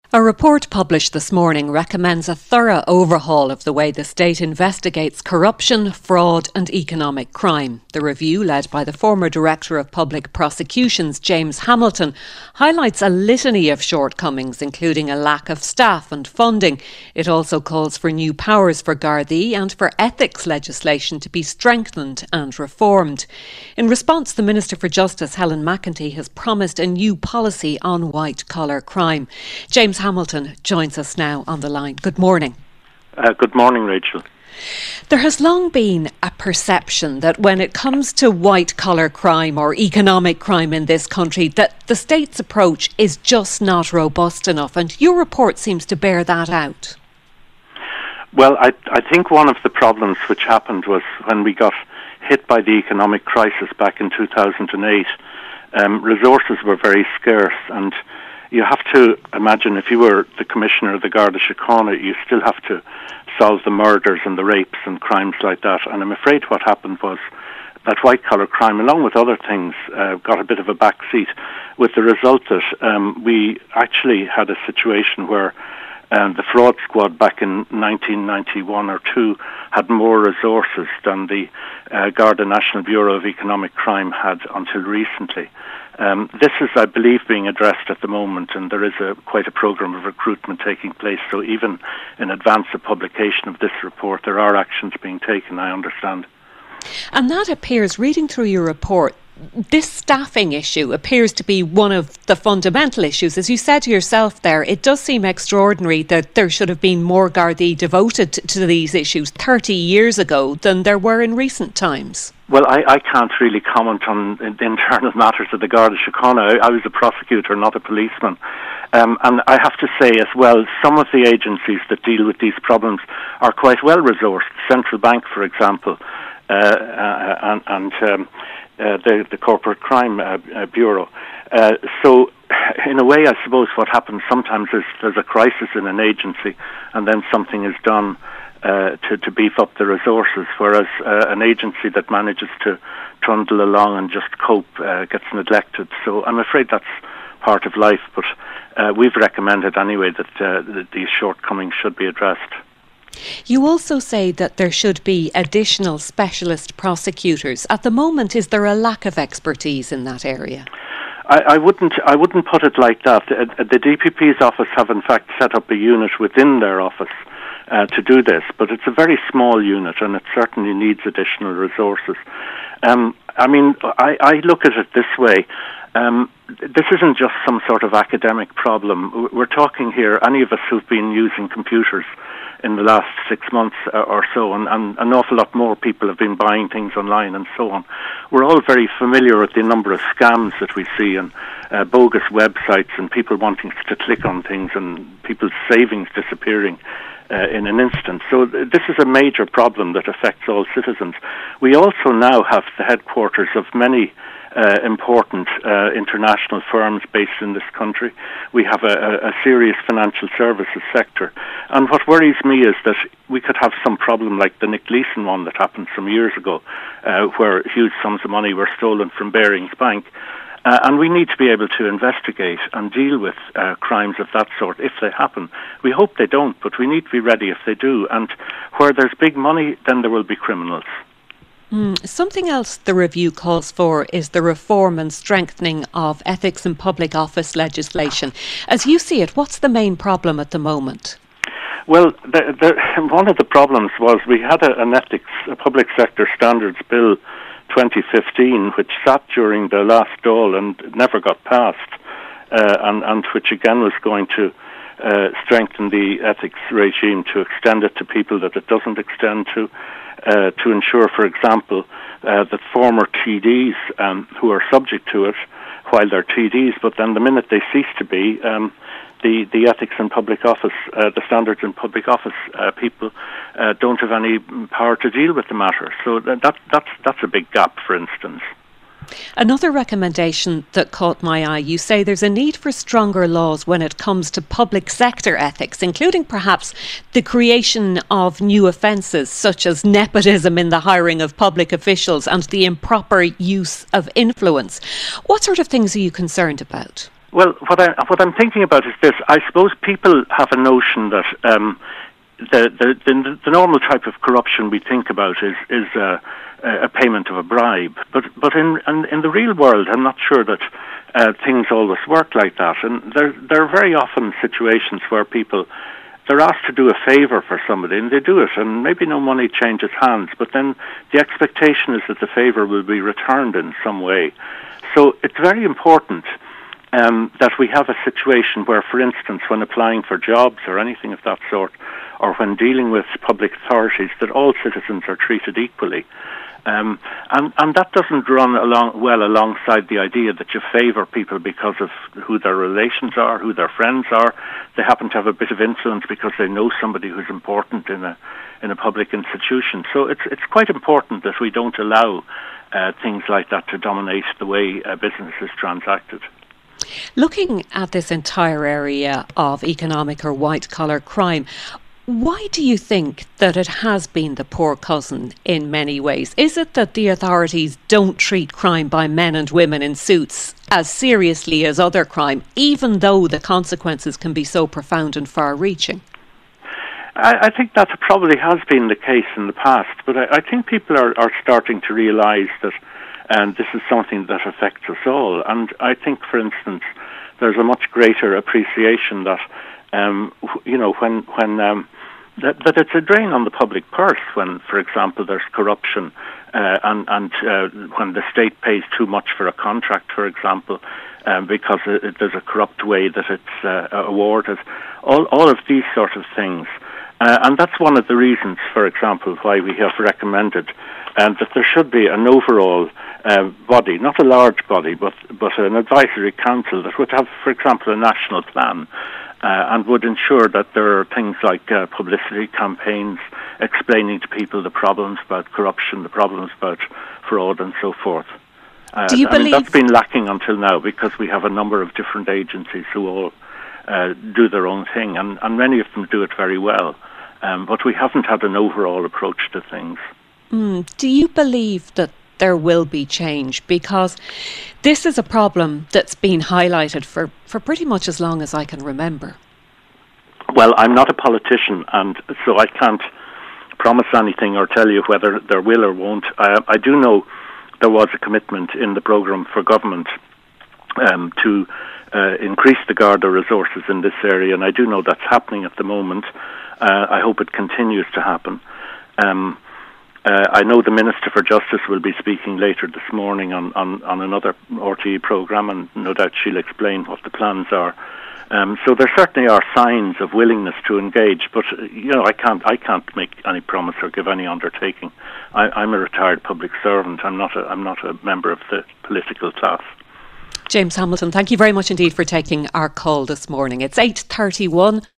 A report published this morning recommends a thorough overhaul of the way the state investigates corruption, fraud and economic crime. The review, led by the former Director of Public Prosecutions, James Hamilton, highlights a litany of shortcomings, including a lack of staff and funding. It also calls for new powers for Gardaí and for ethics legislation to be strengthened and reformed. In response, the Minister for Justice, Helen McEntee, has promised a new policy on white-collar crime. James Hamilton joins us now on the line. Good morning. Good morning, Rachel. There has long been a perception that when it comes to white-collar crime or economic crime in this country, that the state's approach is just not robust enough, and your report seems to bear that out. Well, I think one of the problems which happened was when we got hit by the economic crisis back in 2008, resources were very scarce, and you have to imagine if you were the Commissioner of the Garda Síochána, you still have to solve the murders and the rapes and crimes like that. And I'm afraid what happened was that white-collar crime, along with other things, got a bit of a backseat, with the result that we actually had a situation where the fraud squad back in 1991 or 2 had more resources than the Garda National Bureau of Economic Crime had until recently. This is, I believe, being addressed at the moment, and there is quite a programme of recruitment taking place. So even in advance of publication of this report, there are actions being taken, I understand. And that appears, reading through your report, this staffing issue appears to be one of the fundamental issues. As you said yourself there, it does seem extraordinary that there should have been more Gardaí devoted to these issues 30 years ago than there were in recent times. Well, I can't really comment on the internal matters of the Garda Síochána. I was a prosecutor, not a policeman. And I have to say as well, some of the agencies that deal with these problems are quite well resourced. Central Bank, for example, and the Corporate Crime Bureau. So, in a way, I suppose what happens sometimes is there's a crisis in an agency and then something is done to beef up the resources, whereas an agency that manages to trundle along and just cope gets neglected. So I'm afraid that's part of life, but we've recommended anyway that these shortcomings should be addressed. You also say that there should be additional specialist prosecutors. At the moment, is there a lack of expertise in that area? I wouldn't put it like that. The DPP's office have in fact set up a unit within their office to do this, but it's a very small unit and it certainly needs additional resources. I look at it this way. This isn't just some sort of academic problem. We're talking here, any of us who've been using computers in the last 6 months or so, and an awful lot more people have been buying things online and so on. We're all very familiar with the number of scams that we see and bogus websites and people wanting to click on things and people's savings disappearing in an instant. So this is a major problem that affects all citizens. We also now have the headquarters of many important international firms based in this country. We have a serious financial services sector. And what worries me is that we could have some problem like the Nick Leeson one that happened some years ago, where huge sums of money were stolen from Barings Bank. And we need to be able to investigate and deal with crimes of that sort if they happen. We hope they don't, but we need to be ready if they do. And where there's big money, then there will be criminals. Something else the review calls for is the reform and strengthening of ethics and public office legislation. As you see it, what's the main problem at the moment? Well, one of the problems was we had a public sector standards bill 2015, which sat during the last Dáil and never got passed, and which again was going to strengthen the ethics regime, to extend it to people that it doesn't extend to ensure, for example, that former TDs who are subject to it while they're TDs, but then the minute they cease to be, the ethics in public office, the standards in public office people don't have any power to deal with the matter. So that's a big gap, for instance. Another recommendation that caught my eye, you say there's a need for stronger laws when it comes to public sector ethics, including perhaps the creation of new offences such as nepotism in the hiring of public officials and the improper use of influence. What sort of things are you concerned about? Well, what I'm thinking about is this. I suppose people have a notion that the normal type of corruption we think about is a payment of a bribe. But in the real world, I'm not sure that things always work like that. And there are very often situations where they're asked to do a favour for somebody, and they do it, and maybe no money changes hands, but then the expectation is that the favour will be returned in some way. So it's very important that we have a situation where, for instance, when applying for jobs or anything of that sort, or when dealing with public authorities, that all citizens are treated equally. And that doesn't run alongside the idea that you favour people because of who their relations are, who their friends are. They happen to have a bit of influence because they know somebody who's important in a public institution. So it's quite important that we don't allow things like that to dominate the way business is transacted. Looking at this entire area of economic or white-collar crime, why do you think that it has been the poor cousin in many ways? Is it that the authorities don't treat crime by men and women in suits as seriously as other crime, even though the consequences can be so profound and far-reaching? I think that probably has been the case in the past, but I think people are starting to realise that this is something that affects us all. And I think, for instance, there's a much greater appreciation that, that it's a drain on the public purse when, for example, there's corruption and when the state pays too much for a contract, for example, because there's a corrupt way that it's awarded. All of these sort of things. And that's one of the reasons, for example, why we have recommended that there should be an overall body, not a large body, but an advisory council that would have, for example, a national plan and would ensure that there are things like publicity campaigns explaining to people the problems about corruption, the problems about fraud and so forth. Do you believe that's been lacking until now because we have a number of different agencies who all do their own thing, and many of them do it very well. But we haven't had an overall approach to things. Do you believe that there will be change? Because this is a problem that's been highlighted for pretty much as long as I can remember. Well, I'm not a politician, and so I can't promise anything or tell you whether there will or won't. I do know there was a commitment in the programme for government to increase the Garda resources in this area, and I do know that's happening at the moment. I hope it continues to happen. I know the Minister for Justice will be speaking later this morning on another RTE programme, and no doubt she'll explain what the plans are. So there certainly are signs of willingness to engage, but I can't make any promise or give any undertaking. I'm a retired public servant. I'm not a member of the political class. James Hamilton, thank you very much indeed for taking our call this morning. It's 8:31.